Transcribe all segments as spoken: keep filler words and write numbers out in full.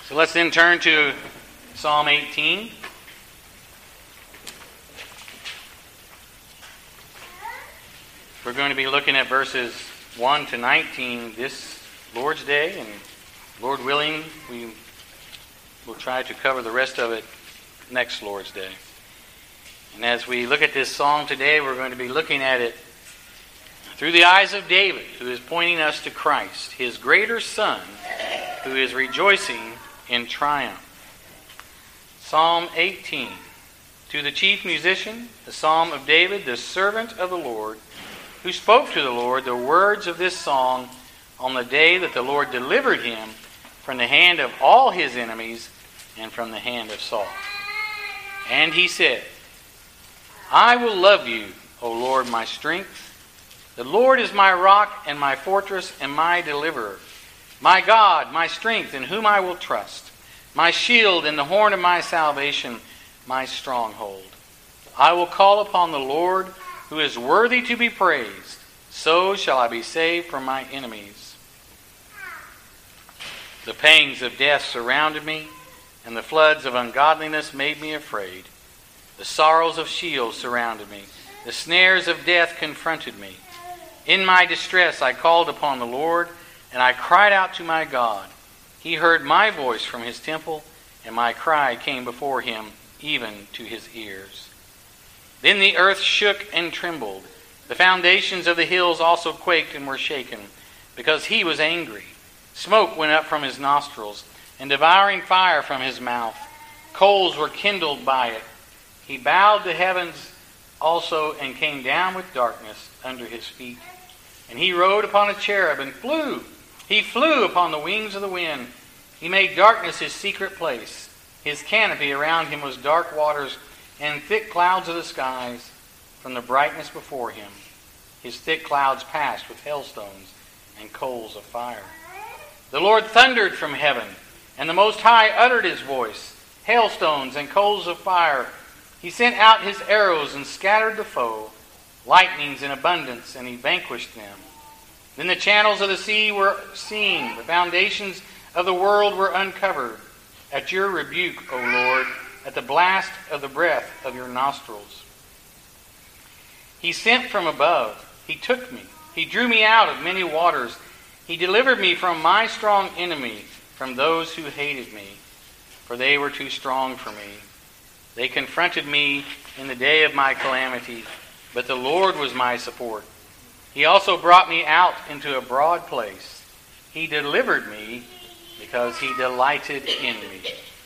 So let's then turn to Psalm eighteen. We're going to be looking at verses one to nineteen this Lord's Day, and Lord willing, we will try to cover the rest of it next Lord's Day. And as we look at this psalm today, we're going to be looking at it through the eyes of David, who is pointing us to Christ, his greater son, who is rejoicing in triumph. Psalm eighteen. To the chief musician, the psalm of David, the servant of the Lord, who spoke to the Lord the words of this song on the day that the Lord delivered him from the hand of all his enemies and from the hand of Saul. And he said, I will love you, O Lord, my strength. The Lord is my rock and my fortress and my deliverer. My God, my strength, in whom I will trust. My shield and the horn of my salvation, my stronghold. I will call upon the Lord, who is worthy to be praised. So shall I be saved from my enemies. The pangs of death surrounded me, and the floods of ungodliness made me afraid. The sorrows of Sheol surrounded me. The snares of death confronted me. In my distress I called upon the Lord, and I cried out to my God. He heard my voice from his temple, and my cry came before him, even to his ears. Then the earth shook and trembled. The foundations of the hills also quaked and were shaken, because he was angry. Smoke went up from his nostrils, and devouring fire from his mouth. Coals were kindled by it. He bowed the heavens also and came down with darkness under his feet. And he rode upon a cherub and flew. He flew upon the wings of the wind. He made darkness his secret place. His canopy around him was dark waters and thick clouds of the skies. From the brightness before him, his thick clouds passed with hailstones and coals of fire. The Lord thundered from heaven, and the Most High uttered his voice. Hailstones and coals of fire. He sent out his arrows and scattered the foe. Lightnings in abundance, and he vanquished them. Then the channels of the sea were seen. The foundations of the world were uncovered. At your rebuke, O Lord, at the blast of the breath of your nostrils. He sent from above. He took me. He drew me out of many waters. He delivered me from my strong enemy, from those who hated me, for they were too strong for me. They confronted me in the day of my calamity, but the Lord was my support. He also brought me out into a broad place. He delivered me because he delighted in me.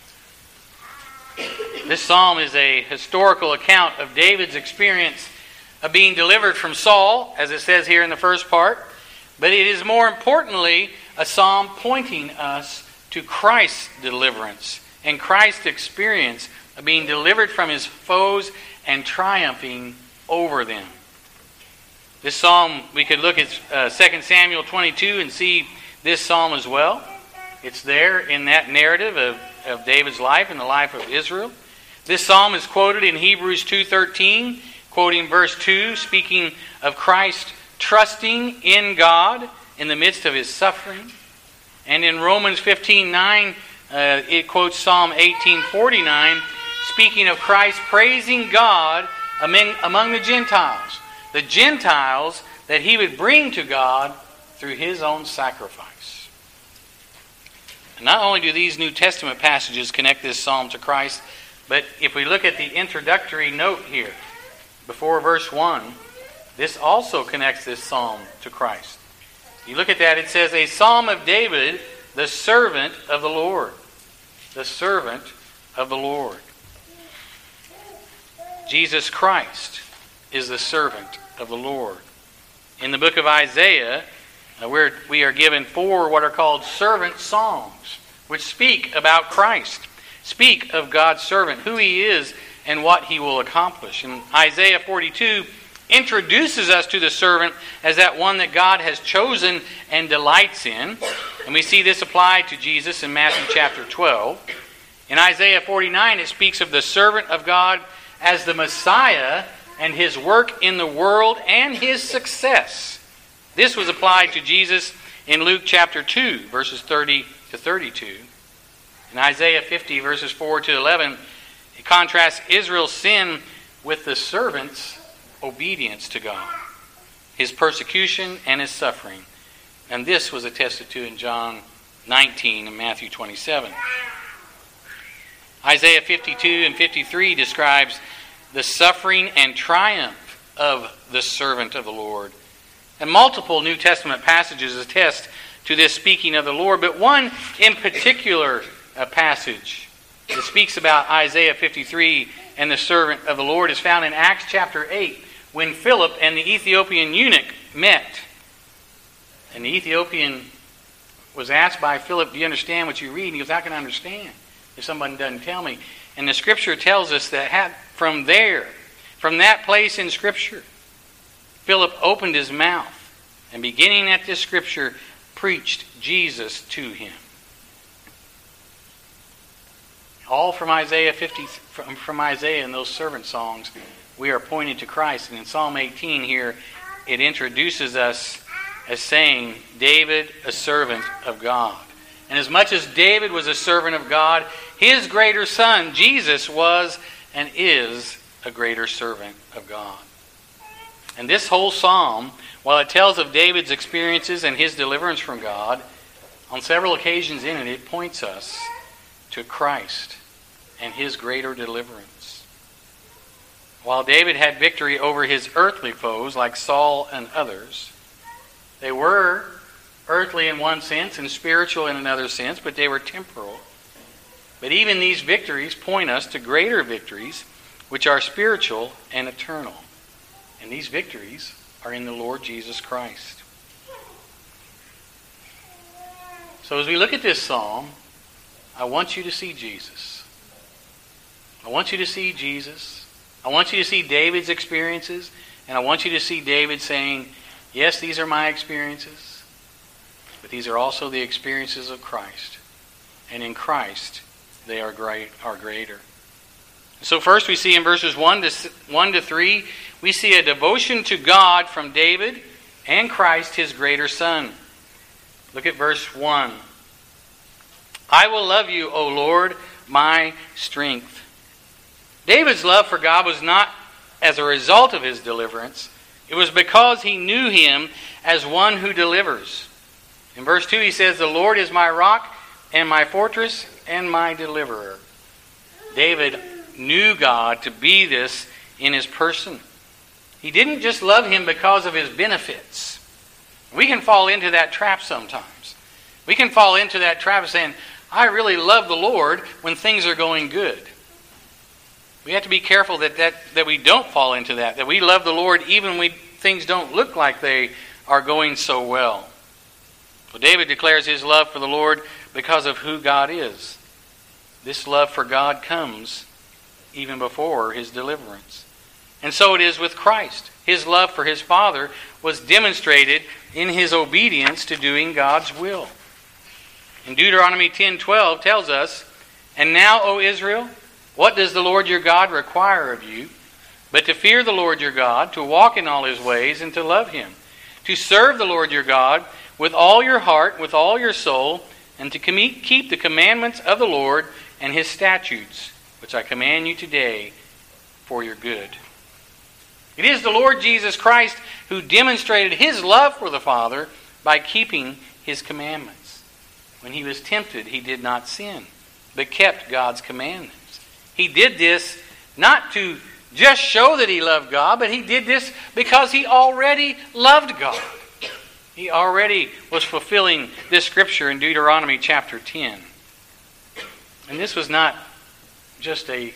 This psalm is a historical account of David's experience of being delivered from Saul, as it says here in the first part. But it is more importantly a psalm pointing us to Christ's deliverance and Christ's experience of being delivered from his foes and triumphing over them. This psalm, we could look at uh, Second Samuel twenty-two and see this psalm as well. It's there in that narrative of, of David's life and the life of Israel. This psalm is quoted in Hebrews two thirteen, quoting verse two, speaking of Christ trusting in God in the midst of his suffering. And in Romans fifteen nine, uh, it quotes Psalm eighteen forty-nine, speaking of Christ praising God among, among the Gentiles. The Gentiles that he would bring to God through his own sacrifice. And not only do these New Testament passages connect this psalm to Christ, but if we look at the introductory note here, before verse one, this also connects this psalm to Christ. You look at that, it says, a psalm of David, the servant of the Lord. The servant of the Lord. Jesus Christ is the servant of the Lord. In the book of Isaiah, uh, we're, we are given four what are called servant songs, which speak about Christ, speak of God's servant, who he is and what he will accomplish. And Isaiah forty-two introduces us to the servant as that one that God has chosen and delights in. And we see this applied to Jesus in Matthew chapter twelve. In Isaiah forty-nine, it speaks of the servant of God as the Messiah and his work in the world and his success. This was applied to Jesus in Luke chapter two, verses thirty to thirty-two. In Isaiah fifty, verses four to eleven, it contrasts Israel's sin with the servant's obedience to God, his persecution and his suffering. And this was attested to in John nineteen and Matthew twenty-seven. Isaiah fifty-two and fifty-three describes the suffering and triumph of the servant of the Lord. And multiple New Testament passages attest to this speaking of the Lord, but one in particular a passage that speaks about Isaiah fifty-three and the servant of the Lord is found in Acts chapter eight, when Philip and the Ethiopian eunuch met. And the Ethiopian was asked by Philip, do you understand what you read? And he goes, how can I understand if somebody doesn't tell me? And the Scripture tells us that from there, from that place in Scripture, Philip opened his mouth and beginning at this Scripture, preached Jesus to him. All from Isaiah fifty, from, from Isaiah and those servant songs, we are pointed to Christ. And in Psalm eighteen here, it introduces us as saying, David, a servant of God. And as much as David was a servant of God, his greater son, Jesus, was and is a greater servant of God. And this whole psalm, while it tells of David's experiences and his deliverance from God, on several occasions in it, it points us to Christ and his greater deliverance. While David had victory over his earthly foes like Saul and others, they were earthly in one sense and spiritual in another sense, but they were temporal. But even these victories point us to greater victories, which are spiritual and eternal. And these victories are in the Lord Jesus Christ. So as we look at this psalm, I want you to see Jesus. I want you to see Jesus. I want you to see David's experiences. And I want you to see David saying, yes, these are my experiences, but these are also the experiences of Christ. And in Christ, they are great, are greater. So first we see in verses one to, one to three, we see a devotion to God from David and Christ, his greater son. Look at verse one. I will love you, O Lord, my strength. David's love for God was not as a result of his deliverance. It was because he knew him as one who delivers. In verse two he says, the Lord is my rock and my fortress and my deliverer. David knew God to be this in his person. He didn't just love him because of his benefits. We can fall into that trap sometimes. We can fall into that trap of saying, I really love the Lord when things are going good. We have to be careful that, that, that we don't fall into that, that we love the Lord even when things don't look like they are going so well. Well, David declares his love for the Lord because of who God is. This love for God comes even before his deliverance. And so it is with Christ. His love for his Father was demonstrated in his obedience to doing God's will. In Deuteronomy ten twelve tells us, and now, O Israel, what does the Lord your God require of you, but to fear the Lord your God, to walk in all his ways, and to love him, to serve the Lord your God with all your heart, with all your soul, and to keep the commandments of the Lord and his statutes, which I command you today for your good. It is the Lord Jesus Christ who demonstrated his love for the Father by keeping his commandments. When he was tempted, he did not sin, but kept God's commandments. He did this not to just show that he loved God, but he did this because he already loved God. He already was fulfilling this scripture in Deuteronomy chapter ten. And this was not just a,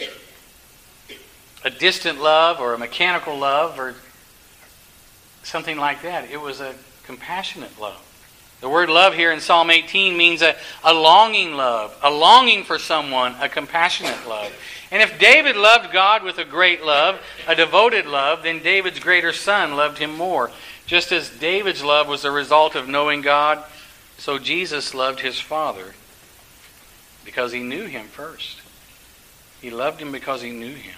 a distant love or a mechanical love or something like that. It was a compassionate love. The word love here in Psalm eighteen means a, a longing love, a longing for someone, a compassionate love. And if David loved God with a great love, a devoted love, then David's greater son loved him more. Just as David's love was a result of knowing God, so Jesus loved his Father because he knew him first. He loved him because he knew him.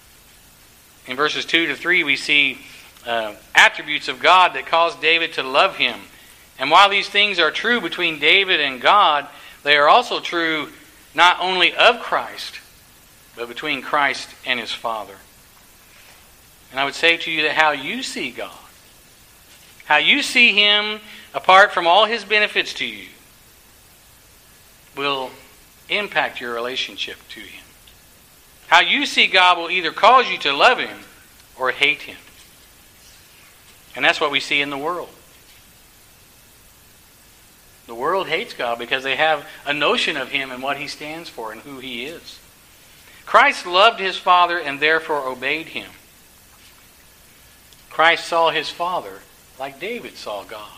In verses two to three, we see uh, attributes of God that caused David to love him. And while these things are true between David and God, they are also true not only of Christ, but between Christ and his Father. And I would say to you that how you see God, how you see him apart from all his benefits to you, will impact your relationship to him. How you see God will either cause you to love him or hate him. And that's what we see in the world. The world hates God because they have a notion of him and what he stands for and who he is. Christ loved his Father and therefore obeyed him. Christ saw his Father like David saw God.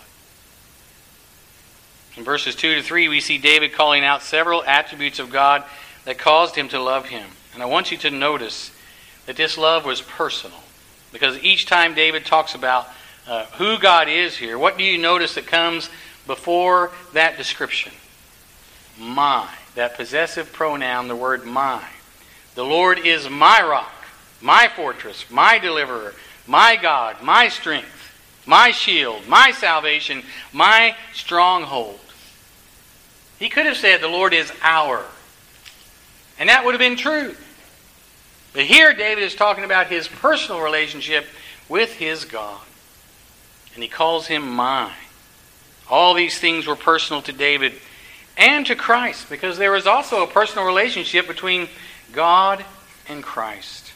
In verses two to three, we see David calling out several attributes of God that caused him to love him. And I want you to notice that this love was personal. Because each time David talks about uh, who God is here, what do you notice that comes before that description? My. That possessive pronoun, the word my. The Lord is my rock, my fortress, my deliverer, my God, my strength, my shield, my salvation, my stronghold. He could have said the Lord is our. And that would have been true. But here David is talking about his personal relationship with his God. And he calls him mine. All these things were personal to David and to Christ, because there was also a personal relationship between God and Christ.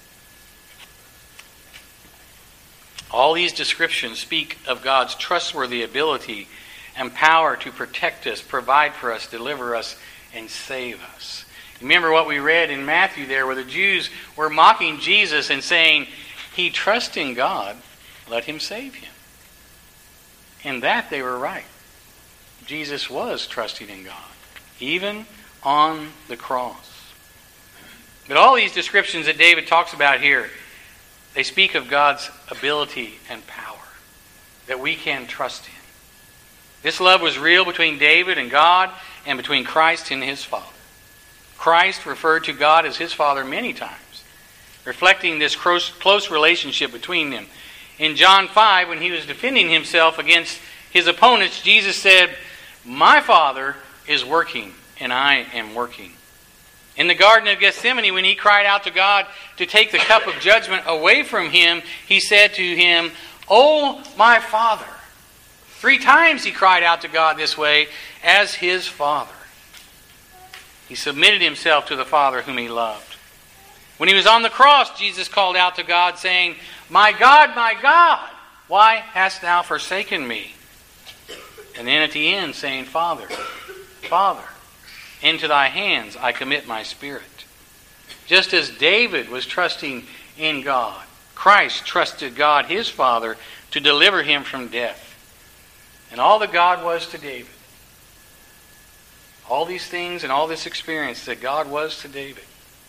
All these descriptions speak of God's trustworthy ability and power to protect us, provide for us, deliver us, and save us. Remember what we read in Matthew there, where the Jews were mocking Jesus and saying, he trusts in God, let him save him. In that they were right. Jesus was trusting in God, even on the cross. But all these descriptions that David talks about here, they speak of God's ability and power that we can trust in. This love was real between David and God and between Christ and his Father. Christ referred to God as his Father many times, reflecting this close relationship between them. In John five, when he was defending himself against his opponents, Jesus said, my Father is working and I am working. In the Garden of Gethsemane, when he cried out to God to take the cup of judgment away from him, he said to him, oh, my Father. Three times he cried out to God this way as his Father. He submitted himself to the Father whom he loved. When he was on the cross, Jesus called out to God saying, my God, my God, why hast thou forsaken me? And then at the end saying, Father, Father, into thy hands I commit my spirit. Just as David was trusting in God, Christ trusted God, his Father, to deliver him from death. And all that God was to David, all these things and all this experience that God was to David,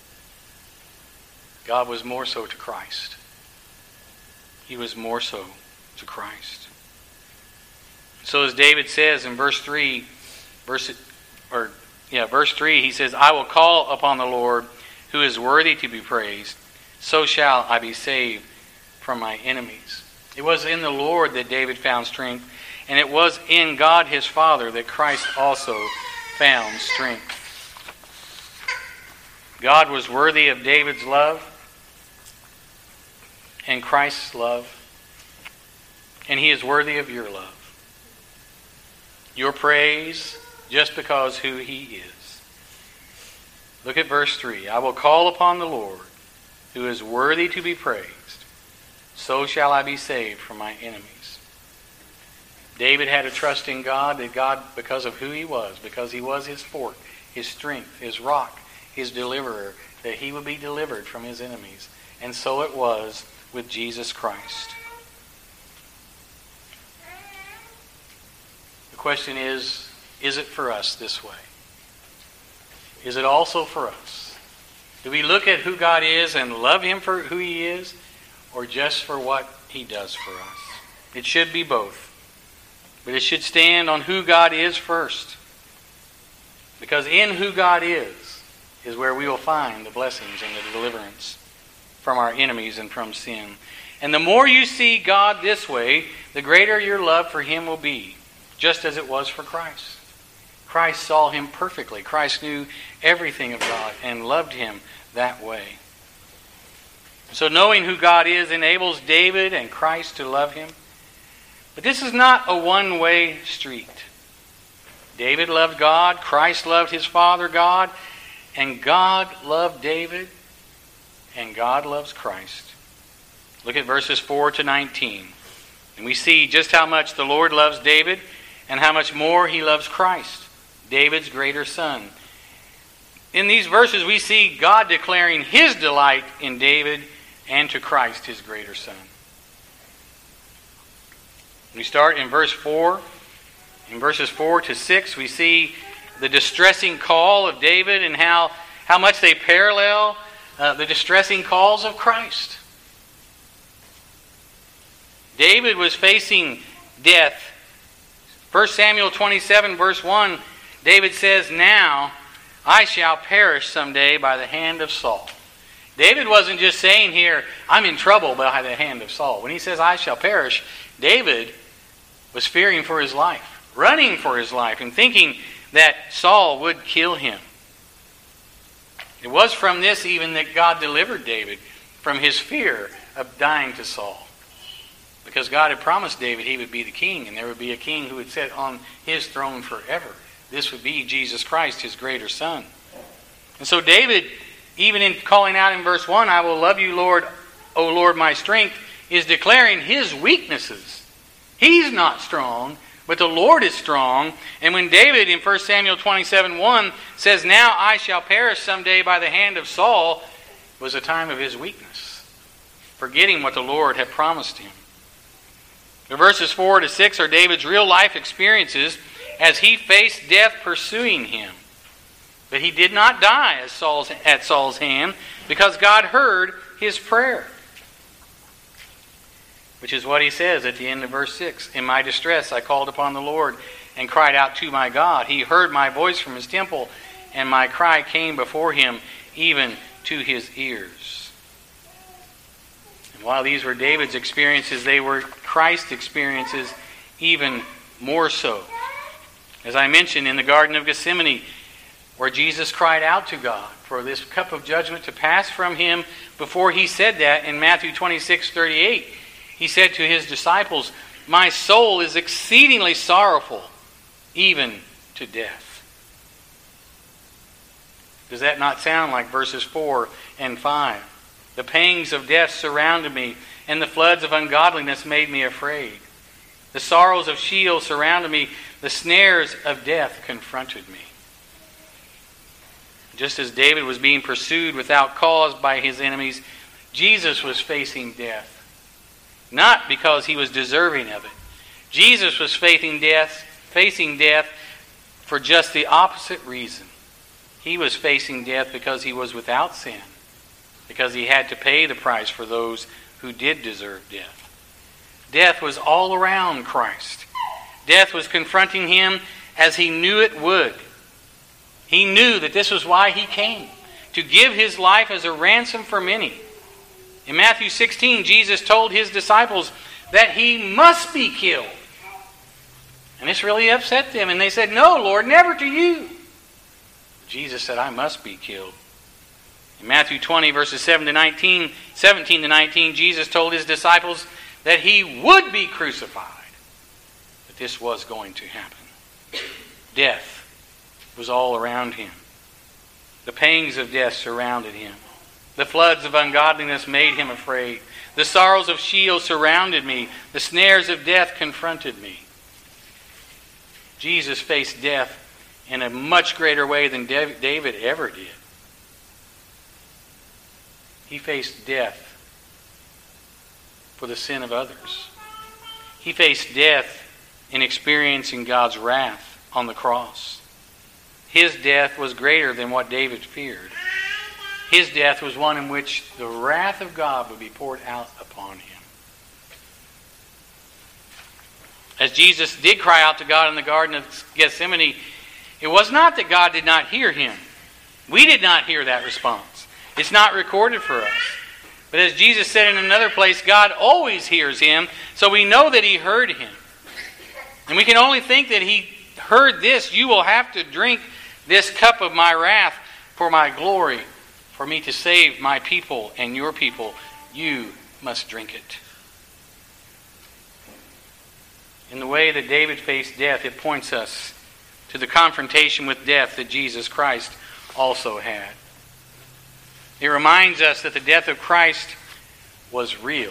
God was more so to Christ. He was more so to Christ. So as David says in verse three, verse or yeah, verse three, he says, I will call upon the Lord who is worthy to be praised, so shall I be saved from my enemies. It was in the Lord that David found strength, and it was in God his Father that Christ also found strength. God was worthy of David's love and Christ's love, and he is worthy of your love. Your praise just because who he is. Look at verse three. I will call upon the Lord who is worthy to be praised. So shall I be saved from my enemies. David had a trust in God, that God, because of who he was, because he was his fort, his strength, his rock, his deliverer, that he would be delivered from his enemies. And so it was with Jesus Christ. The question is, is it for us this way? Is it also for us? Do we look at who God is and love him for who he is, or just for what he does for us? It should be both. But it should stand on who God is first. Because in who God is, is where we will find the blessings and the deliverance from our enemies and from sin. And the more you see God this way, the greater your love for him will be, just as it was for Christ. Christ saw him perfectly. Christ knew everything of God and loved him that way. So knowing who God is enables David and Christ to love him. But this is not a one-way street. David loved God, Christ loved his Father God, and God loved David, and God loves Christ. Look at verses four to nineteen. And we see just how much the Lord loves David and how much more he loves Christ, David's greater son. In these verses we see God declaring his delight in David and to Christ, his greater son. We start in verse four. In verses four to six, we see the distressing call of David and how, how much they parallel uh, the distressing calls of Christ. David was facing death. First Samuel twenty-seven, verse one, David says, "Now I shall perish someday by the hand of Saul." David wasn't just saying here, "I'm in trouble by the hand of Saul." When he says, "I shall perish," David was fearing for his life, running for his life, and thinking that Saul would kill him. It was from this even that God delivered David, from his fear of dying to Saul. Because God had promised David he would be the king, and there would be a king who would sit on his throne forever. This would be Jesus Christ, his greater son. And so David, even in calling out in verse one, "I will love you, Lord, O Lord, my strength," is declaring his weaknesses. He's not strong, but the Lord is strong. And when David in First Samuel twenty-seven, one says, "Now I shall perish someday by the hand of Saul," it was a time of his weakness, forgetting what the Lord had promised him. The verses four to six are David's real life experiences as he faced death pursuing him. But he did not die as Saul's, at Saul's hand, because God heard his prayer. Which is what he says at the end of verse six. "In my distress I called upon the Lord and cried out to my God. He heard my voice from his temple, and my cry came before him, even to his ears." And while these were David's experiences, they were Christ's experiences even more so. As I mentioned, in the Garden of Gethsemane, where Jesus cried out to God for this cup of judgment to pass from him, before he said that in Matthew twenty-six, thirty-eight, he said to his disciples, "My soul is exceedingly sorrowful, even to death." Does that not sound like verses four and five? "The pangs of death surrounded me, and the floods of ungodliness made me afraid. The sorrows of Sheol surrounded me, the snares of death confronted me." Just as David was being pursued without cause by his enemies, Jesus was facing death. Not because he was deserving of it. Jesus was facing death, facing death for just the opposite reason. He was facing death because he was without sin, because he had to pay the price for those who did deserve death. Death was all around Christ. Death was confronting him as he knew it would. He knew that this was why he came, to give his life as a ransom for many. In Matthew sixteen, Jesus told his disciples that he must be killed. And this really upset them. And they said, "No, Lord, never to you." Jesus said, "I must be killed." In Matthew twenty, verses seven to nineteen, seventeen to nineteen, Jesus told his disciples that he would be crucified. But this was going to happen. Death was all around him. The pangs of death surrounded him. The floods of ungodliness made him afraid. The sorrows of Sheol surrounded me. The snares of death confronted me. Jesus faced death in a much greater way than David ever did. He faced death for the sin of others. He faced death in experiencing God's wrath on the cross. His death was greater than what David feared. His death was one in which the wrath of God would be poured out upon him. As Jesus did cry out to God in the Garden of Gethsemane, it was not that God did not hear him. We did not hear that response. It's not recorded for us. But as Jesus said in another place, God always hears him, so we know that he heard him. And we can only think that he heard this, you will have to drink this cup of my wrath for my glory. For me to save my people and your people, you must drink it. In the way that David faced death, it points us to the confrontation with death that Jesus Christ also had. It reminds us that the death of Christ was real.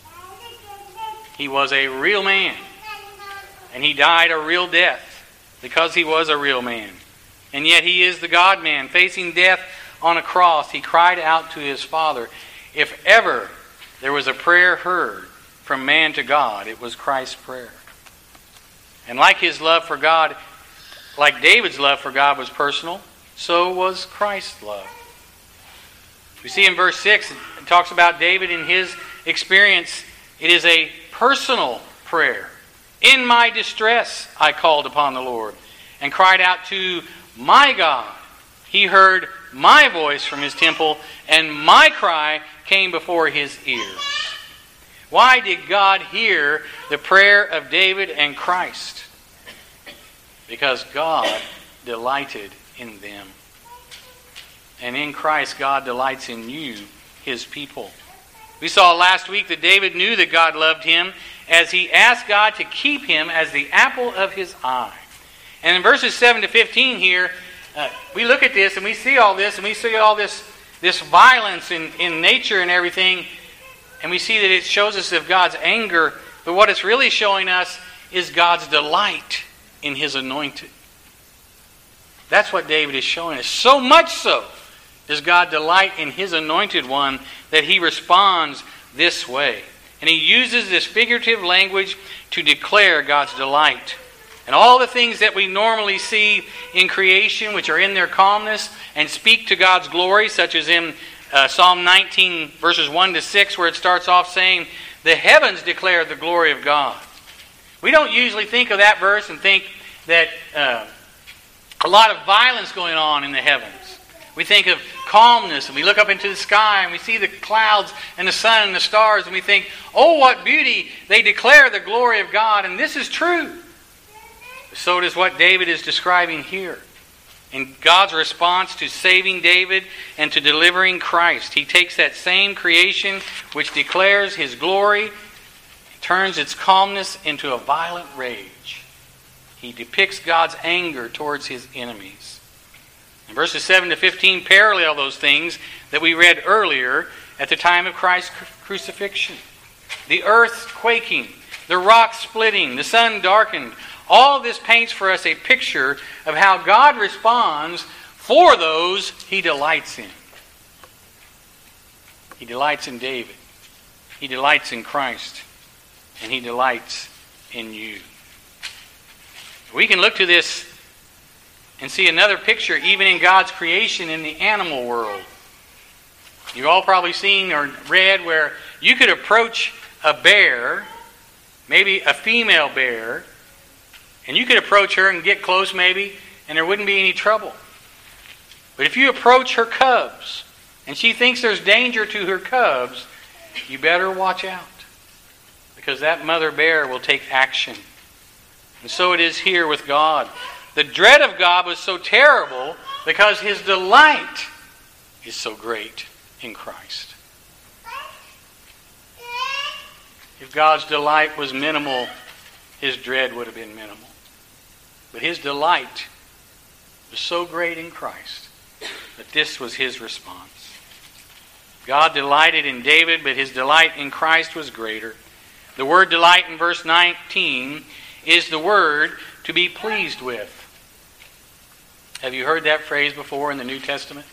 He was a real man. And he died a real death because he was a real man. And yet he is the God-man. Facing death on a cross, he cried out to his Father. If ever there was a prayer heard from man to God, it was Christ's prayer. And like his love for God, like David's love for God was personal, so was Christ's love. We see in verse six, it talks about David in his experience. It is a personal prayer. In my distress, I called upon the Lord and cried out to my God. He heard my voice from his temple, and my cry came before his ears. Why did God hear the prayer of David and Christ? Because God delighted in them. And in Christ, God delights in you, his people. We saw last week that David knew that God loved him as he asked God to keep him as the apple of his eye. And in verses seven to fifteen here, uh, we look at this and we see all this and we see all this, this violence in, in nature and everything. And we see that it shows us of God's anger. But what it's really showing us is God's delight in his anointed. That's what David is showing us. So much so does God delight in his anointed one that he responds this way. And he uses this figurative language to declare God's delight. And all the things that we normally see in creation, which are in their calmness and speak to God's glory, such as in uh, Psalm nineteen, verses one to six, where it starts off saying, the heavens declare the glory of God. We don't usually think of that verse and think that uh, a lot of violence going on in the heavens. We think of calmness, and we look up into the sky, and we see the clouds and the sun and the stars, and we think, oh, what beauty! They declare the glory of God, and this is true. So does what David is describing here. In God's response to saving David and to delivering Christ, he takes that same creation which declares his glory, turns its calmness into a violent rage. He depicts God's anger towards his enemies. And verses seven to fifteen parallel those things that we read earlier at the time of Christ's crucifixion. The earth quaking, the rocks splitting, the sun darkened. All of this paints for us a picture of how God responds for those he delights in. He delights in David. He delights in Christ. And he delights in you. We can look to this and see another picture even in God's creation in the animal world. You've all probably seen or read where you could approach a bear, maybe a female bear, and you could approach her and get close maybe, and there wouldn't be any trouble. But if you approach her cubs, and she thinks there's danger to her cubs, you better watch out. Because that mother bear will take action. And so it is here with God. The dread of God was so terrible because his delight is so great in Christ. If God's delight was minimal, his dread would have been minimal. But his delight was so great in Christ that this was his response. God delighted in David, but his delight in Christ was greater. The word delight in verse nineteen is the word to be pleased with. Have you heard that phrase before in the New Testament?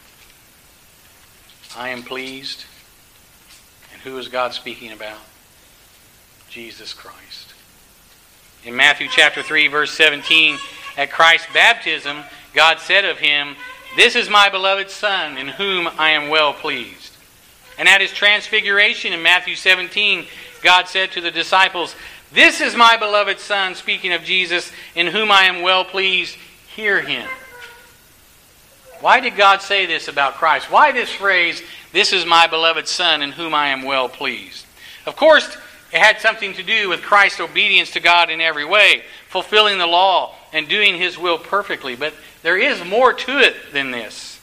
I am pleased. And who is God speaking about? Jesus Christ. In Matthew chapter three, verse seventeen, at Christ's baptism, God said of him, this is my beloved Son, in whom I am well pleased. And at his transfiguration in Matthew seventeen, God said to the disciples, this is my beloved Son, speaking of Jesus, in whom I am well pleased. Hear him. Why did God say this about Christ? Why this phrase, this is my beloved Son, in whom I am well pleased? Of course, It had something to do with Christ's obedience to God in every way, fulfilling the law and doing His will perfectly. But there is more to it than this.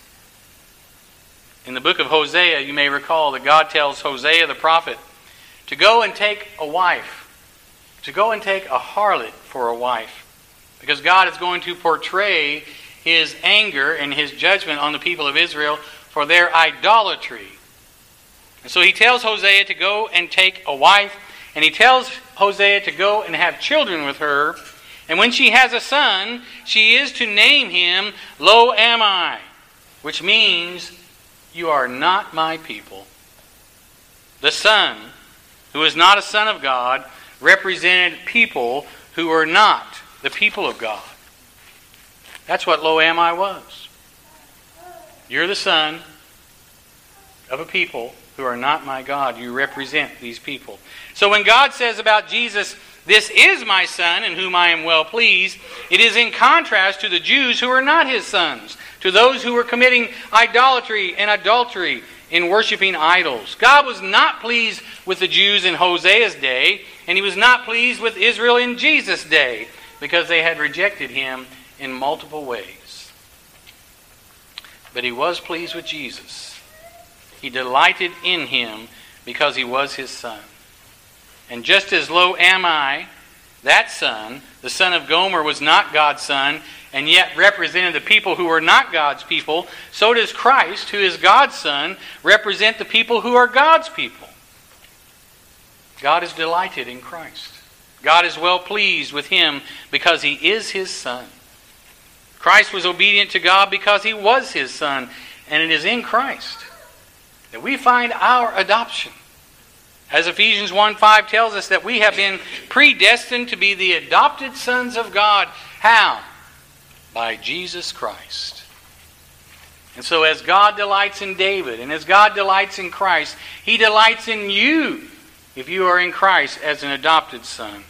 In the book of Hosea, you may recall that God tells Hosea the prophet to go and take a wife, to go and take a harlot for a wife, because God is going to portray His anger and His judgment on the people of Israel for their idolatry. And so He tells Hosea to go and take a wife, and He tells Hosea to go and have children with her. And when she has a son, she is to name him Lo Ammi, which means, you are not my people. The son, who is not a son of God, represented people who are not the people of God. That's what Lo Ammi was. You're the son of a people who are not my God. You represent these people. So when God says about Jesus, "This is my son in whom I am well pleased," it is in contrast to the Jews who are not His sons, to those who were committing idolatry and adultery in worshiping idols. God was not pleased with the Jews in Hosea's day, and He was not pleased with Israel in Jesus' day, because they had rejected Him in multiple ways. But He was pleased with Jesus. He delighted in Him because He was His son. And just as Lo Ammi, that son, the son of Gomer, was not God's son, and yet represented the people who were not God's people, so does Christ, who is God's son, represent the people who are God's people. God is delighted in Christ. God is well pleased with Him because He is His son. Christ was obedient to God because He was His son, and it is in Christ that we find our adoption. As Ephesians one five tells us, that we have been predestined to be the adopted sons of God. How? By Jesus Christ. And so as God delights in David, and as God delights in Christ, He delights in you if you are in Christ as an adopted son.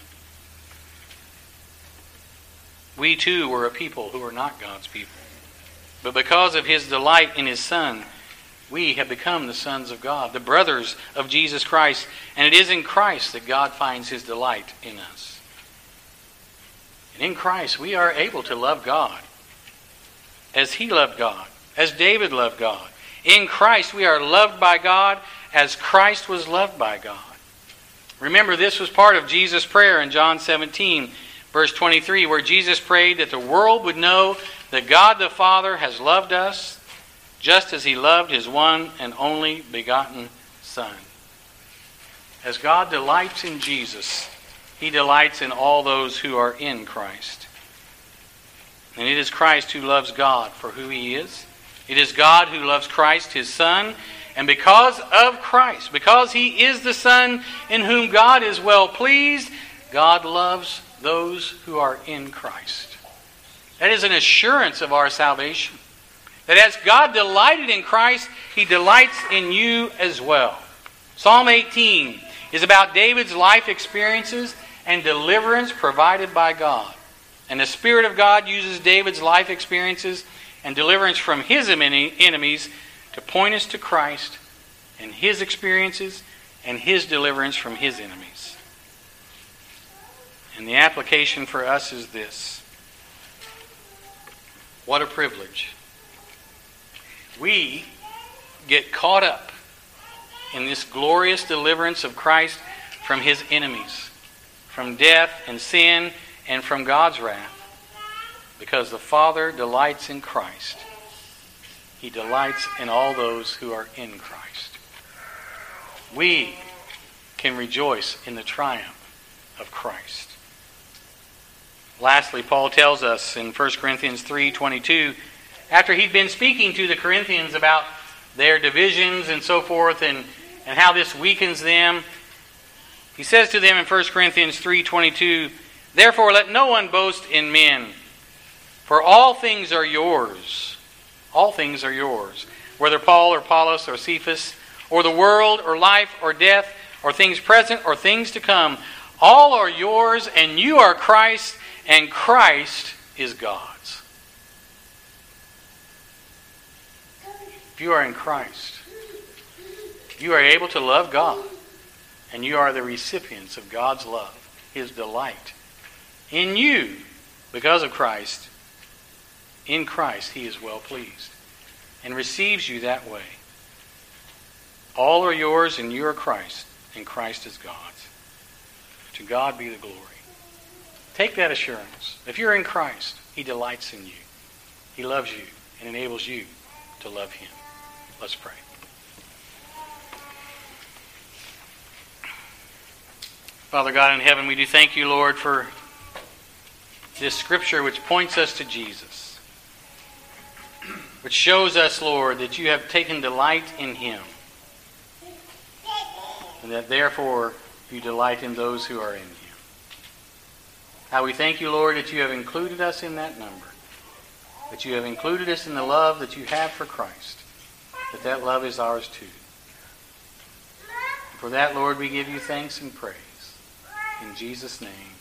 We too were a people who were not God's people. But because of His delight in His Son, we have become the sons of God, the brothers of Jesus Christ. And it is in Christ that God finds His delight in us. And in Christ we are able to love God as He loved God, as David loved God. In Christ we are loved by God as Christ was loved by God. Remember, this was part of Jesus' prayer in John seventeen, verse twenty-three, where Jesus prayed that the world would know that God the Father has loved us just as He loved His one and only begotten Son. As God delights in Jesus, He delights in all those who are in Christ. And it is Christ who loves God for who He is. It is God who loves Christ, His Son. And because of Christ, because He is the Son in whom God is well pleased, God loves those who are in Christ. That is an assurance of our salvation. That as God delighted in Christ, He delights in you as well. Psalm eighteen is about David's life experiences and deliverance provided by God. And the Spirit of God uses David's life experiences and deliverance from his enemies to point us to Christ and His experiences and His deliverance from His enemies. And the application for us is this. What a privilege. We get caught up in this glorious deliverance of Christ from His enemies, from death and sin and from God's wrath, because the Father delights in Christ. He delights in all those who are in Christ. We can rejoice in the triumph of Christ. Lastly, Paul tells us in First Corinthians three twenty-two, after he'd been speaking to the Corinthians about their divisions and so forth, and, and how this weakens them, he says to them in First Corinthians three twenty-two, "Therefore let no one boast in men, for all things are yours." All things are yours. Whether Paul or Apollos or Cephas, or the world or life or death, or things present or things to come, all are yours, and you are Christ, and Christ is God's. If you are in Christ, you are able to love God And you are the recipients of God's love, His delight. In you, because of Christ, in Christ He is well pleased and receives you that way. All are yours and you are Christ, and Christ is God's. To God be the glory. Take that assurance. If you're in Christ, He delights in you. He loves you and enables you to love Him. Let's pray. Father God in heaven, we do thank you, Lord, for this scripture which points us to Jesus, which shows us, Lord, that you have taken delight in Him, and that therefore you delight in those who are in Him. How we thank you, Lord, that you have included us in that number, that you have included us in the love that you have for Christ, that that love is ours too. For that, Lord, we give you thanks and praise. In Jesus' name.